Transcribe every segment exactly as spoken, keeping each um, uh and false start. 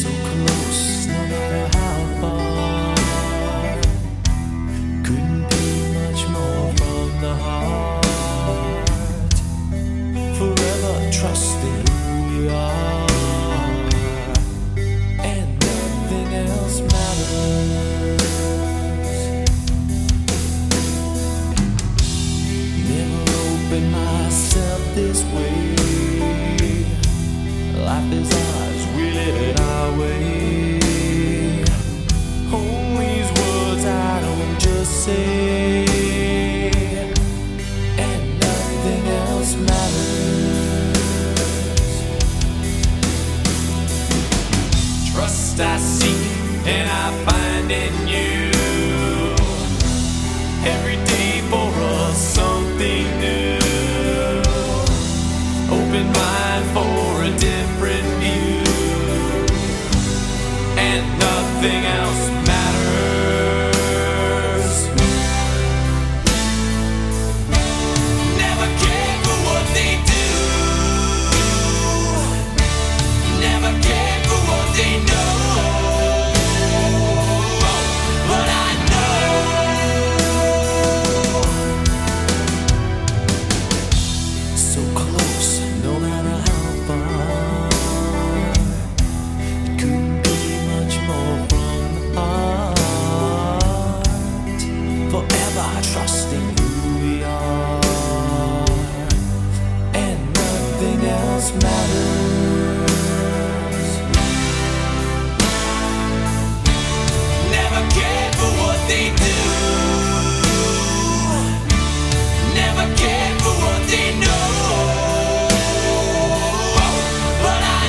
So close, no matter how far. Couldn't be much more from the heart. Forever trusting who we are, and nothing else matters. Never opened myself this way. Life is ours, we live it our way. Hold these words I don't just say, and nothing else matters. Trust I seek and I find in you. Every day for us something new. Open mind for a different view, and nothing else matters. Never cared for what they do. Never cared for what they know. But I know. So close, no matter how far. It couldn't be much more from the heart. Forever trusting who we are, and nothing else matters. Never cared for what they do. Never cared for what they know. But I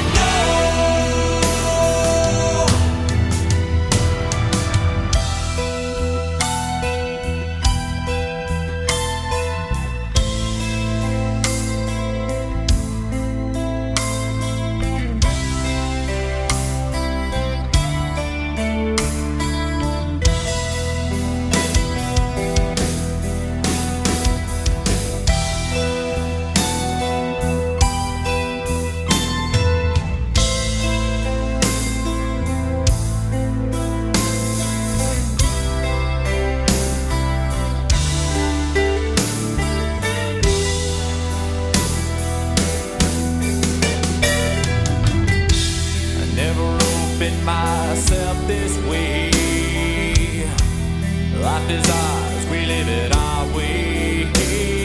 myself this way. Life is ours, we live it our way.